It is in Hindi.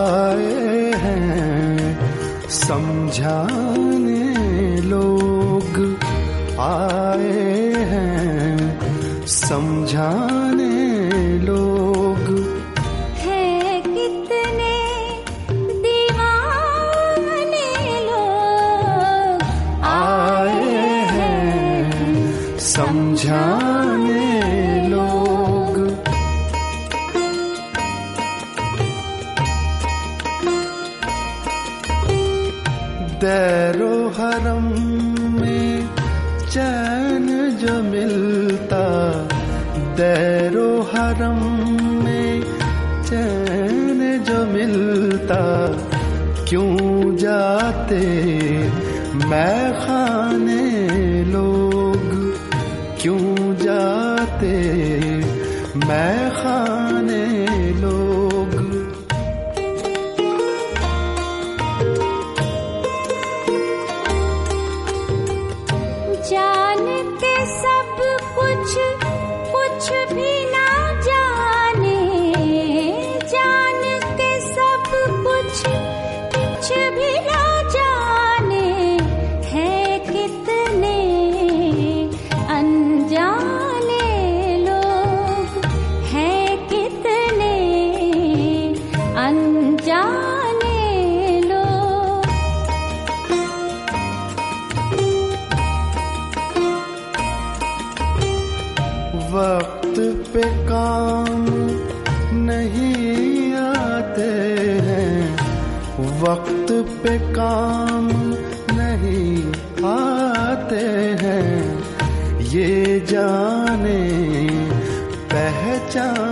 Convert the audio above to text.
आए हैं समझाने लोग, आए हैं समझाने लोग। है कितने दीवाने लोग, आए हैं समझाने लोग। दैरो हरम में चैन जो मिलता, दैरो हरम में चैन जो मिलता, क्यों जाते मैखाने लोग, क्यों जाते मैखाने लोग। जान के सब कुछ, कुछ भी ना जाने, जान के सब कुछ, कुछ भी ना जाने। है कितने अनजाने लोग, है कितने अनजाने लोग। वक्त पे काम नहीं आते हैं, वक्त पे काम नहीं आते हैं, ये जाने पहचान